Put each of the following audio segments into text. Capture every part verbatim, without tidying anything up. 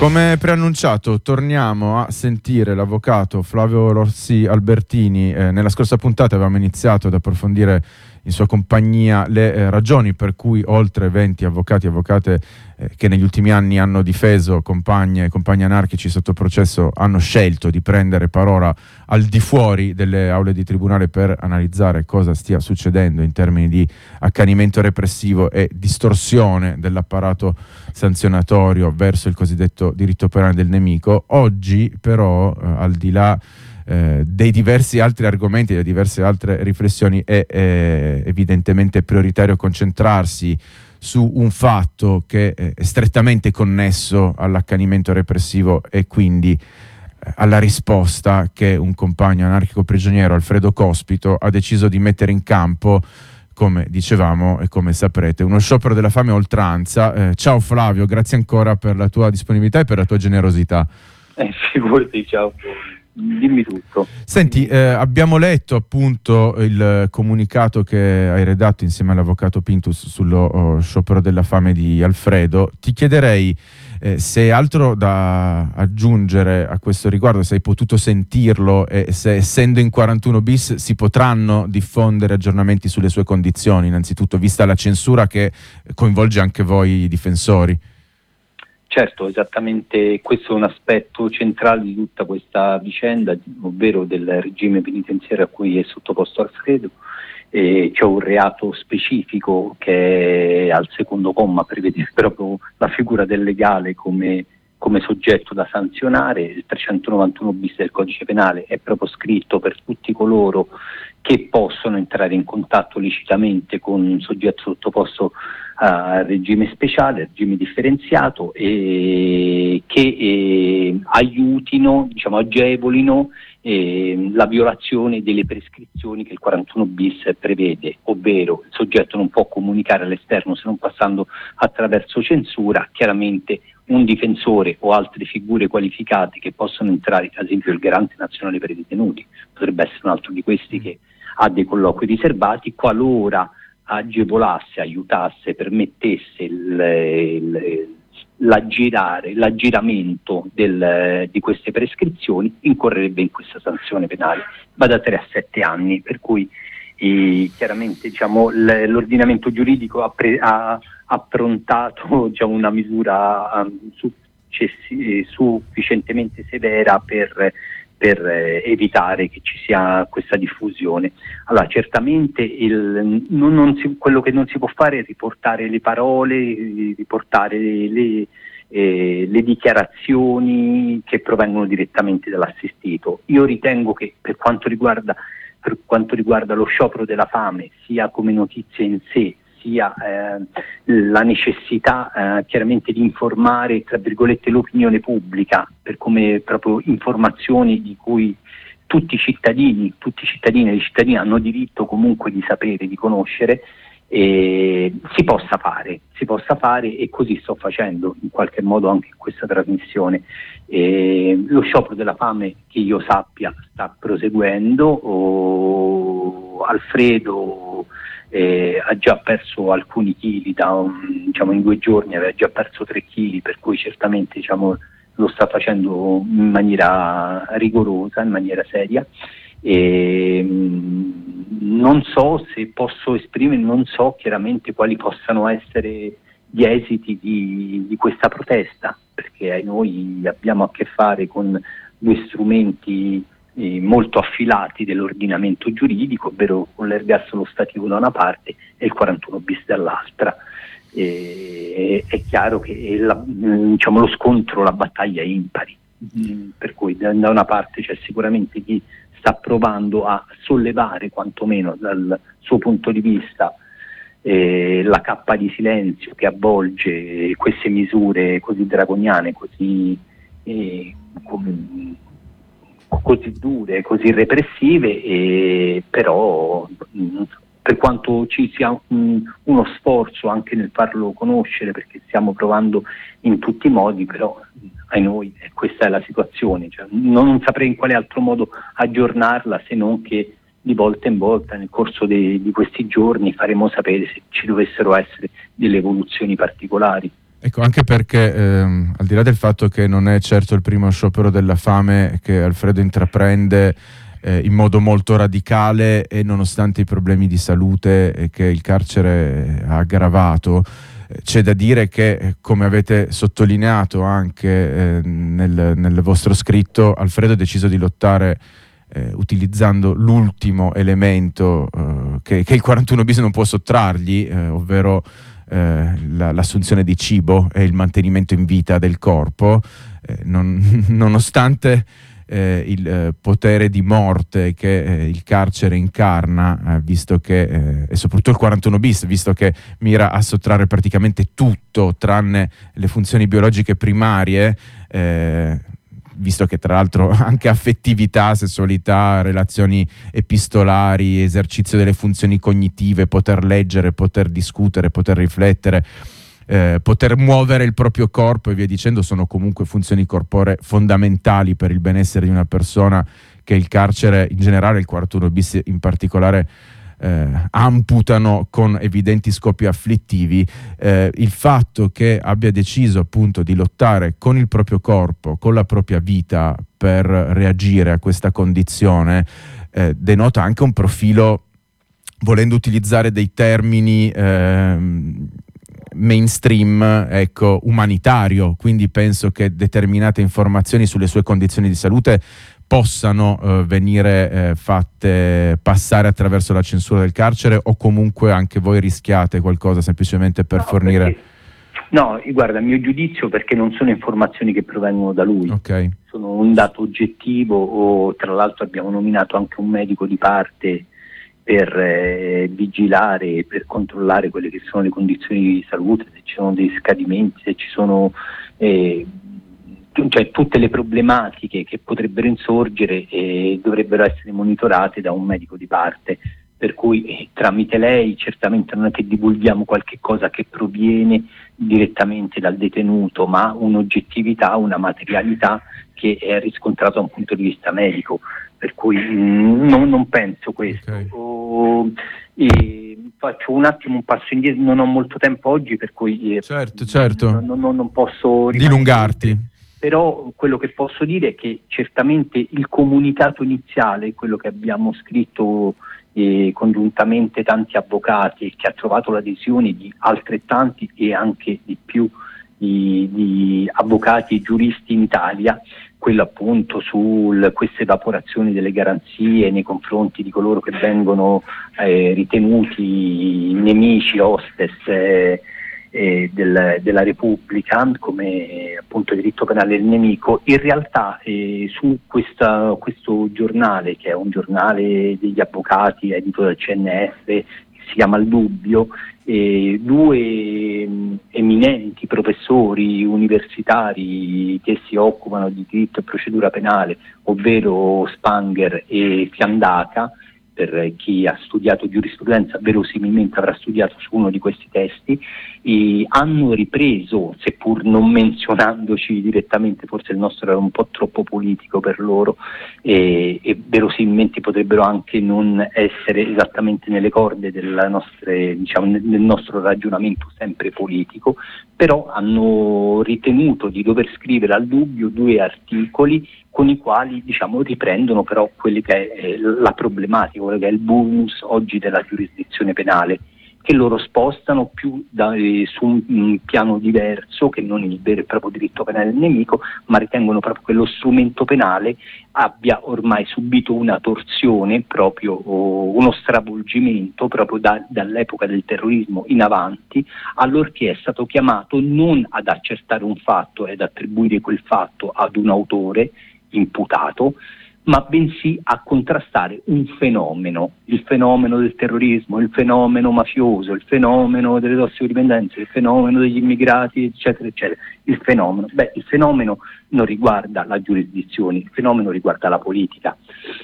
Come preannunciato, torniamo a sentire l'avvocato Flavio Rossi Albertini. Eh, nella scorsa puntata avevamo iniziato ad approfondire in sua compagnia le eh, ragioni per cui oltre venti avvocati e avvocate eh, che negli ultimi anni hanno difeso compagne e compagni anarchici sotto processo hanno scelto di prendere parola al di fuori delle aule di tribunale per analizzare cosa stia succedendo in termini di accanimento repressivo e distorsione dell'apparato sanzionatorio verso il cosiddetto diritto penale del nemico. Oggi però, eh, al di là eh, dei diversi altri argomenti, delle diverse altre riflessioni, è eh, evidentemente prioritario concentrarsi su un fatto che è strettamente connesso all'accanimento repressivo e quindi eh, alla risposta che un compagno anarchico prigioniero, Alfredo Cospito, ha deciso di mettere in campo, come dicevamo e come saprete, uno sciopero della fame a oltranza. Eh, ciao Flavio, grazie ancora per la tua disponibilità e per la tua generosità. Eh, figurati, ciao. Dimmi tutto. Senti, eh, abbiamo letto appunto il comunicato che hai redatto insieme all'avvocato Pintus sullo oh, sciopero della fame di Alfredo. Ti chiederei eh, se hai altro da aggiungere a questo riguardo, se hai potuto sentirlo e se, essendo in quarantuno bis, si potranno diffondere aggiornamenti sulle sue condizioni, innanzitutto vista la censura che coinvolge anche voi difensori. Certo, esattamente questo è un aspetto centrale di tutta questa vicenda, ovvero del regime penitenziario a cui è sottoposto Alfredo. E c'è un reato specifico che al secondo comma prevede proprio la figura del legale come, come soggetto da sanzionare. Il trecentonovantuno bis del codice penale è proprio scritto per tutti coloro che possono entrare in contatto licitamente con un soggetto sottoposto a regime speciale, regime differenziato, e che eh, aiutino, diciamo agevolino eh, la violazione delle prescrizioni che il quarantuno bis prevede, ovvero il soggetto non può comunicare all'esterno se non passando attraverso censura. Chiaramente un difensore o altre figure qualificate che possono entrare, ad esempio il Garante Nazionale per i Detenuti, potrebbe essere un altro di questi che ha dei colloqui riservati, qualora agevolasse, aiutasse, permettesse il, il, l'aggirare, l'aggiramento del, di queste prescrizioni, incorrerebbe in questa sanzione penale, va da tre a sette anni, per cui eh, chiaramente diciamo, l, l'ordinamento giuridico ha, pre, ha approntato diciamo, una misura um, successi, sufficientemente severa per per eh, evitare che ci sia questa diffusione. Allora, certamente il, non, non si, quello che non si può fare è riportare le parole, riportare le, eh, le dichiarazioni che provengono direttamente dall'assistito. Io ritengo che per quanto riguarda, per quanto riguarda lo sciopero della fame, sia come notizia in sé, sia eh, la necessità eh, chiaramente di informare tra virgolette l'opinione pubblica, per come proprio informazioni di cui tutti i cittadini, tutti i cittadini e le cittadine hanno diritto comunque di sapere, di conoscere, eh, si possa fare, si possa fare e così sto facendo in qualche modo anche in questa trasmissione. Eh, lo sciopero della fame, che io sappia, sta proseguendo. Oh, Alfredo Eh, ha già perso alcuni chili, da un, diciamo in due giorni aveva già perso tre chili, per cui certamente diciamo, lo sta facendo in maniera rigorosa, in maniera seria. E, mh, non so se posso esprimere, non so chiaramente quali possano essere gli esiti di, di questa protesta, perché noi abbiamo a che fare con due strumenti Eh, molto affilati dell'ordinamento giuridico, ovvero con l'ergastolo stativo da una parte e il quarantuno bis dall'altra. E, è chiaro che la, diciamo, lo scontro, la battaglia è impari, mm, per cui da, da una parte c'è sicuramente chi sta provando a sollevare quantomeno dal suo punto di vista eh, la cappa di silenzio che avvolge queste misure così draconiane, così eh, com- così dure, così repressive, e però mh, per quanto ci sia un, uno sforzo anche nel farlo conoscere, perché stiamo provando in tutti i modi, però ai noi questa è la situazione, cioè, non, non saprei in quale altro modo aggiornarla se non che di volta in volta nel corso de, di questi giorni faremo sapere se ci dovessero essere delle evoluzioni particolari. Ecco, anche perché ehm, al di là del fatto che non è certo il primo sciopero della fame che Alfredo intraprende eh, in modo molto radicale, e nonostante i problemi di salute eh, che il carcere ha aggravato, eh, c'è da dire che, eh, come avete sottolineato anche eh, nel, nel vostro scritto, Alfredo ha deciso di lottare eh, utilizzando l'ultimo elemento eh, che, che il quarantuno bis non può sottrargli, eh, ovvero Eh, la, l'assunzione di cibo e il mantenimento in vita del corpo, eh, non, nonostante eh, il eh, potere di morte che eh, il carcere incarna, eh, visto che, eh, e soprattutto il quarantuno bis, visto che mira a sottrarre praticamente tutto tranne le funzioni biologiche primarie, eh, visto che tra l'altro anche affettività, sessualità, relazioni epistolari, esercizio delle funzioni cognitive, poter leggere, poter discutere, poter riflettere, eh, poter muovere il proprio corpo e via dicendo, sono comunque funzioni corporee fondamentali per il benessere di una persona, che il carcere in generale, il quarantuno bis in particolare, Eh, amputano con evidenti scopi afflittivi. Eh, il fatto che abbia deciso appunto di lottare con il proprio corpo, con la propria vita per reagire a questa condizione, eh, denota anche un profilo, volendo utilizzare dei termini eh, mainstream, ecco, umanitario. Quindi penso che determinate informazioni sulle sue condizioni di salute possano eh, venire eh, fatte passare attraverso la censura del carcere, o comunque anche voi rischiate qualcosa semplicemente per no, fornire... Perché, no, guarda, a mio giudizio, perché non sono informazioni che provengono da lui, okay. Sono un dato oggettivo, o tra l'altro abbiamo nominato anche un medico di parte per eh, vigilare, per controllare quelle che sono le condizioni di salute, se ci sono dei scadimenti, se ci sono... Eh, cioè tutte le problematiche che potrebbero insorgere e dovrebbero essere monitorate da un medico di parte, per cui eh, tramite lei certamente non è che divulghiamo qualche cosa che proviene direttamente dal detenuto, ma un'oggettività, una materialità che è riscontrata da un punto di vista medico, per cui mh, non, non penso questo. Okay. O, e faccio un attimo un passo indietro, non ho molto tempo oggi, per cui eh, certo, certo. non, non, non posso dilungarti. Però quello che posso dire è che certamente il comunicato iniziale, quello che abbiamo scritto eh, congiuntamente tanti avvocati, e che ha trovato l'adesione di altrettanti e anche di più di, di avvocati e giuristi in Italia, quello appunto su queste evaporazioni delle garanzie nei confronti di coloro che vengono eh, ritenuti nemici, hostes, eh, Eh, del, della Repubblica, come eh, appunto diritto penale del nemico. In realtà eh, su questa, questo giornale, che è un giornale degli avvocati edito dal C N F, che si chiama Il Dubbio, eh, due mh, eminenti professori universitari che si occupano di diritto e procedura penale, ovvero Spanger e Fiandaca, per chi ha studiato giurisprudenza verosimilmente avrà studiato su uno di questi testi, e hanno ripreso, seppur non menzionandoci direttamente, forse il nostro era un po' troppo politico per loro, e, e verosimilmente potrebbero anche non essere esattamente nelle corde del nostro, diciamo, nel nostro ragionamento sempre politico, però hanno ritenuto di dover scrivere al Dubbio due articoli con i quali, diciamo, riprendono però quelli che è eh, la problematica, quello che è il vulnus oggi della giurisdizione penale, che loro spostano più da, eh, su un, un piano diverso, che non il vero e proprio diritto penale del nemico, ma ritengono proprio che lo strumento penale abbia ormai subito una torsione, proprio oh, uno stravolgimento proprio da, dall'epoca del terrorismo in avanti, allorché è stato chiamato non ad accertare un fatto ed attribuire quel fatto ad un autore imputato, ma bensì a contrastare un fenomeno, il fenomeno del terrorismo, il fenomeno mafioso, il fenomeno delle tossicodipendenze, il fenomeno degli immigrati, eccetera, eccetera. Il fenomeno, beh, il fenomeno non riguarda la giurisdizione, il fenomeno riguarda la politica.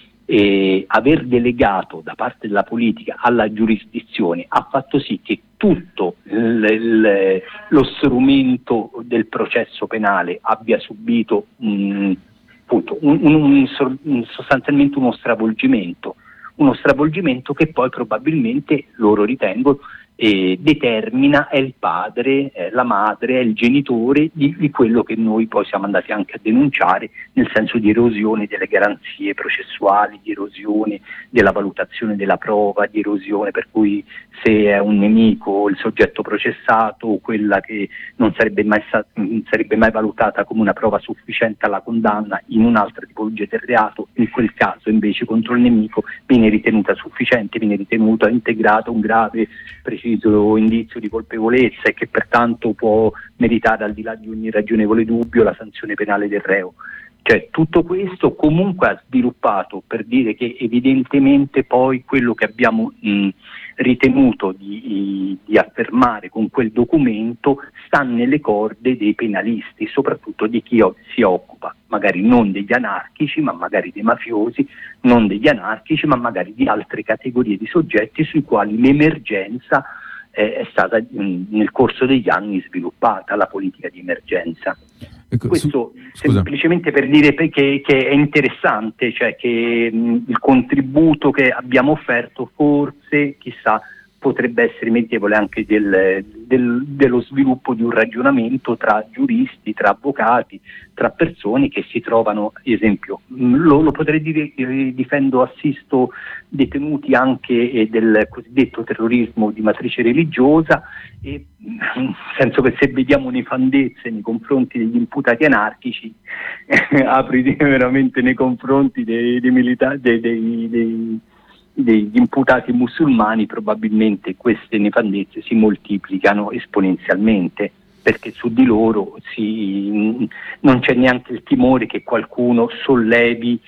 E aver delegato da parte della politica alla giurisdizione ha fatto sì che tutto il, il, lo strumento del processo penale abbia subito mh, appunto, un, un, un, sostanzialmente uno stravolgimento, uno stravolgimento che poi probabilmente loro ritengono e determina, è il padre, è la madre, è il genitore di, di quello che noi poi siamo andati anche a denunciare, nel senso di erosione delle garanzie processuali, di erosione della valutazione della prova, di erosione per cui se è un nemico il soggetto processato o quella che non sarebbe mai, sta- non sarebbe mai valutata come una prova sufficiente alla condanna in un'altra tipologia del reato, in quel caso invece contro il nemico viene ritenuta sufficiente, viene ritenuta integrata un grave preciso indizio di colpevolezza e che pertanto può meritare, al di là di ogni ragionevole dubbio, la sanzione penale del reo. Cioè, tutto questo comunque ha sviluppato per dire che evidentemente poi quello che abbiamo mh, ritenuto di, di affermare con quel documento sta nelle corde dei penalisti, soprattutto di chi o- si occupa magari non degli anarchici ma magari dei mafiosi, non degli anarchici ma magari di altre categorie di soggetti sui quali l'emergenza eh, è stata mh, nel corso degli anni sviluppata, la politica di emergenza. Ecco, Questo su, semplicemente per dire che, che è interessante, cioè che mh, il contributo che abbiamo offerto forse, chissà, potrebbe essere meritevole anche del, del, dello sviluppo di un ragionamento tra giuristi, tra avvocati, tra persone che si trovano, ad esempio, lo, lo potrei dire, eh, difendo, assisto detenuti anche eh, del cosiddetto terrorismo di matrice religiosa, e penso che se vediamo nefandezze nei confronti degli imputati anarchici, eh, apri veramente nei confronti dei, dei militari, dei, dei, dei degli imputati musulmani, probabilmente queste nefandezze si moltiplicano esponenzialmente, perché su di loro si, non c'è neanche il timore che qualcuno sollevi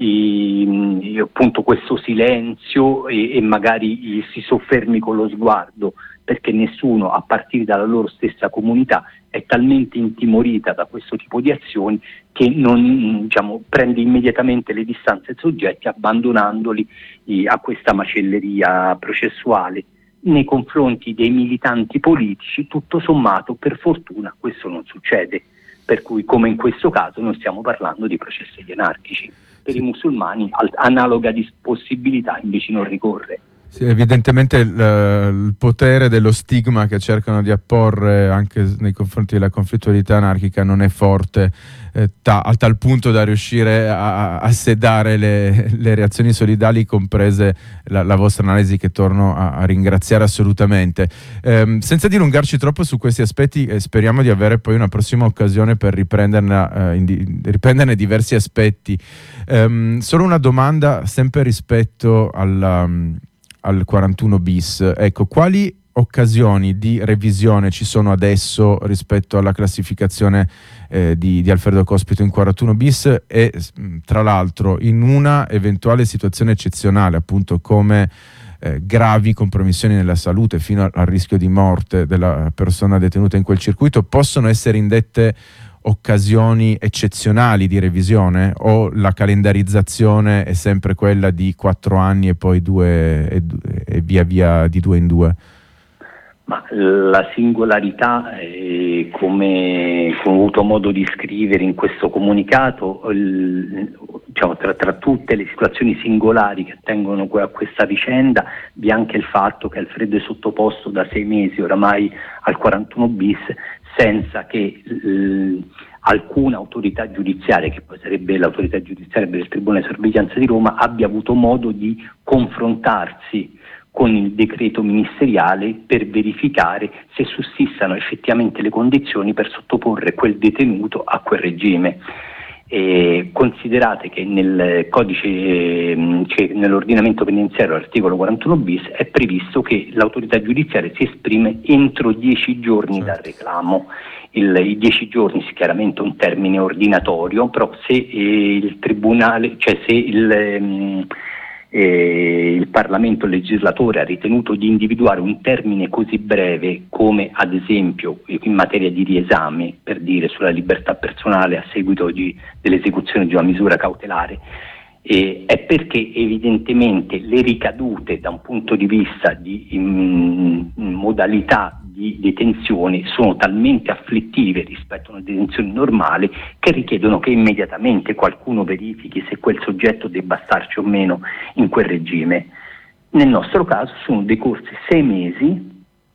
i, appunto questo silenzio e, e magari si soffermi con lo sguardo, perché nessuno, a partire dalla loro stessa comunità, è talmente intimorita da questo tipo di azioni che non, diciamo, prende immediatamente le distanze ai soggetti, abbandonandoli eh, a questa macelleria processuale. Nei confronti dei militanti politici, tutto sommato, per fortuna, questo non succede, per cui, come in questo caso, non stiamo parlando di processi anarchici. Per i musulmani al- analoga dis- possibilità invece non ricorre. Sì, evidentemente il, il potere dello stigma che cercano di apporre anche nei confronti della conflittualità anarchica non è forte eh, ta, a tal punto da riuscire a, a sedare le, le reazioni solidali, comprese la, la vostra analisi, che torno a, a ringraziare assolutamente. Eh, senza dilungarci troppo su questi aspetti, eh, speriamo di avere poi una prossima occasione per riprenderne, eh, in, riprenderne diversi aspetti. Eh, solo una domanda sempre rispetto alla... al quarantuno bis, ecco, quali occasioni di revisione ci sono adesso rispetto alla classificazione eh, di, di Alfredo Cospito in quarantuno bis e tra l'altro in una eventuale situazione eccezionale, appunto come eh, gravi compromissioni nella salute fino al, al rischio di morte della persona detenuta in quel circuito, possono essere indette occasioni eccezionali di revisione, o la calendarizzazione è sempre quella di quattro anni e poi due e, e via via di due in due? Ma la singolarità, eh, come, come ho avuto modo di scrivere in questo comunicato, il, diciamo, tra, tra tutte le situazioni singolari che attengono a questa vicenda, vi è anche il fatto che Alfredo è sottoposto da sei mesi oramai al quarantuno bis senza che eh, alcuna autorità giudiziaria, che poi sarebbe l'autorità giudiziaria per il Tribunale di Sorveglianza di Roma, abbia avuto modo di confrontarsi con il decreto ministeriale per verificare se sussistano effettivamente le condizioni per sottoporre quel detenuto a quel regime. E considerate che nel codice, cioè nell'ordinamento penitenziario, l'articolo quarantuno bis, è previsto che l'autorità giudiziaria si esprime entro dieci giorni dal reclamo. Il, I dieci giorni è chiaramente un termine ordinatorio, però se eh, il tribunale, cioè se il ehm, Eh, il Parlamento, il legislatore, ha ritenuto di individuare un termine così breve come ad esempio in materia di riesame, per dire, sulla libertà personale a seguito di, dell'esecuzione di una misura cautelare, eh, è perché evidentemente le ricadute da un punto di vista di in, in modalità di detenzione sono talmente afflittive rispetto a una detenzione normale che richiedono che immediatamente qualcuno verifichi se quel soggetto debba starci o meno in quel regime. Nel nostro caso sono decorsi sei mesi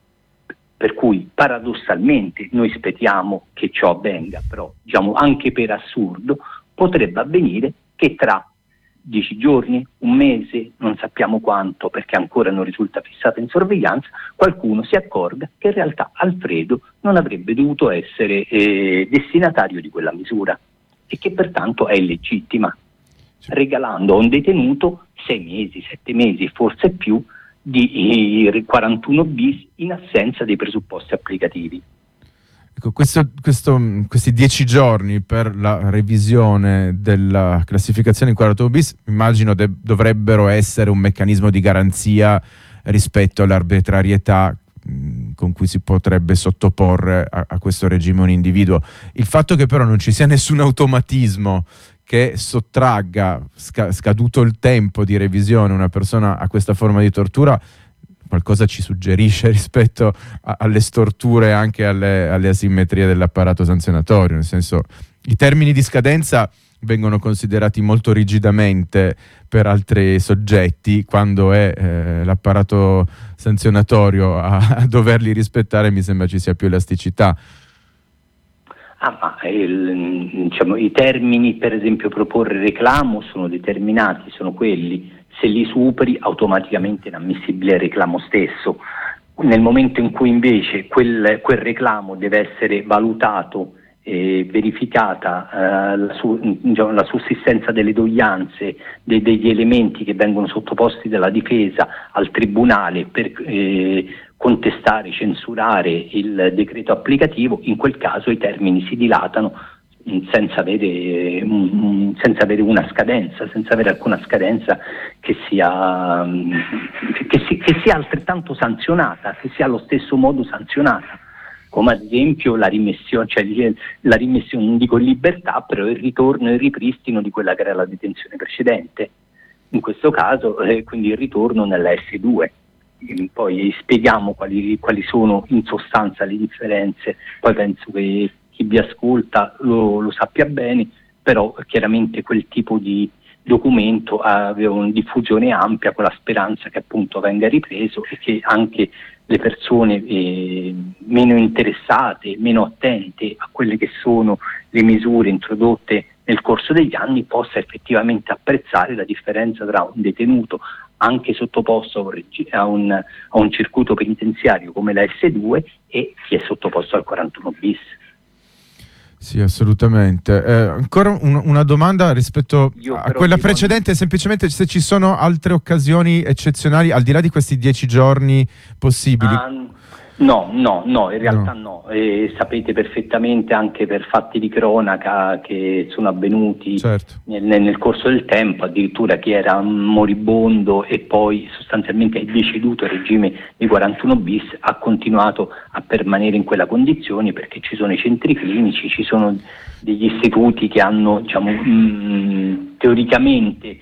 per cui paradossalmente noi speriamo che ciò avvenga, però diciamo anche per assurdo potrebbe avvenire che tra dieci giorni, un mese, non sappiamo quanto perché ancora non risulta fissata in sorveglianza, qualcuno si accorga che in realtà Alfredo non avrebbe dovuto essere eh, destinatario di quella misura e che pertanto è illegittima, regalando a un detenuto sei mesi, sette mesi, forse più, di eh, quarantuno bis in assenza dei presupposti applicativi. Ecco, questo, questo, questi dieci giorni per la revisione della classificazione in quarantuno bis immagino de- dovrebbero essere un meccanismo di garanzia rispetto all'arbitrarietà mh, con cui si potrebbe sottoporre a, a questo regime un individuo. Il fatto che però non ci sia nessun automatismo che sottragga, sca- scaduto il tempo di revisione, una persona a questa forma di tortura, qualcosa ci suggerisce rispetto a, alle storture e anche alle, alle asimmetrie dell'apparato sanzionatorio, nel senso i termini di scadenza vengono considerati molto rigidamente per altri soggetti, quando è eh, l'apparato sanzionatorio a, a doverli rispettare mi sembra ci sia più elasticità. Ah, ma il, diciamo, i termini per esempio proporre reclamo sono determinati, sono quelli. Se li superi automaticamente è inammissibile il reclamo stesso. Nel momento in cui invece quel, quel reclamo deve essere valutato e verificata eh, la, su, diciamo, la sussistenza delle doglianze, de, degli elementi che vengono sottoposti dalla difesa al tribunale per eh, contestare, censurare il decreto applicativo, in quel caso i termini si dilatano senza avere, um, senza avere una scadenza, senza avere alcuna scadenza che sia, um, che, si, che sia altrettanto sanzionata, che sia allo stesso modo sanzionata, come ad esempio la rimessione, cioè la rimessione, non dico in libertà, però il ritorno e il ripristino di quella che era la detenzione precedente. In questo caso, eh, quindi il ritorno nella S due. Poi spieghiamo quali, quali sono in sostanza le differenze, poi penso che chi vi ascolta lo, lo sappia bene, però chiaramente quel tipo di documento aveva una diffusione ampia con la speranza che appunto venga ripreso e che anche le persone eh, meno interessate, meno attente a quelle che sono le misure introdotte nel corso degli anni possa effettivamente apprezzare la differenza tra un detenuto anche sottoposto a un, reg- a, un, a un circuito penitenziario come la S due e chi è sottoposto al quarantuno bis. Sì, assolutamente. Eh, ancora un, una domanda rispetto Io a quella precedente, semplicemente se ci sono altre occasioni eccezionali, al di là di questi dieci giorni possibili. Ah, no, no, no, in realtà no. no. E sapete perfettamente anche per fatti di cronaca che sono avvenuti certo. nel, nel corso del tempo, addirittura chi era moribondo e poi sostanzialmente è deceduto il regime di quarantuno bis ha continuato a permanere in quella condizione perché ci sono i centri clinici, ci sono degli istituti che hanno diciamo, mh, teoricamente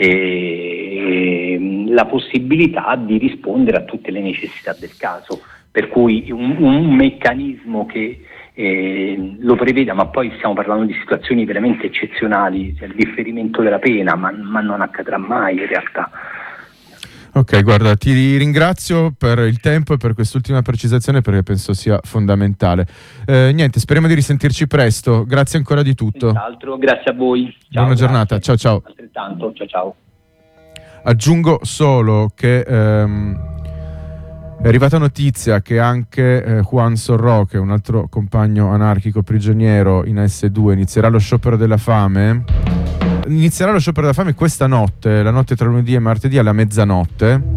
eh, la possibilità di rispondere a tutte le necessità del caso. Per cui un, un meccanismo che eh, lo preveda, ma poi stiamo parlando di situazioni veramente eccezionali, cioè il differimento della pena, ma, ma non accadrà mai in realtà. Ok, guarda, ti ringrazio per il tempo e per quest'ultima precisazione perché penso sia fondamentale. Eh, niente, speriamo di risentirci presto. Grazie ancora di tutto. Altro, grazie a voi. Ciao, buona giornata, ciao ciao. Altrettanto, ciao ciao. Aggiungo solo che ehm, è arrivata notizia che anche eh, Juan Sorroque, un altro compagno anarchico prigioniero in S due, inizierà lo sciopero della fame. Inizierà lo sciopero della fame questa notte, la notte tra lunedì e martedì alla mezzanotte.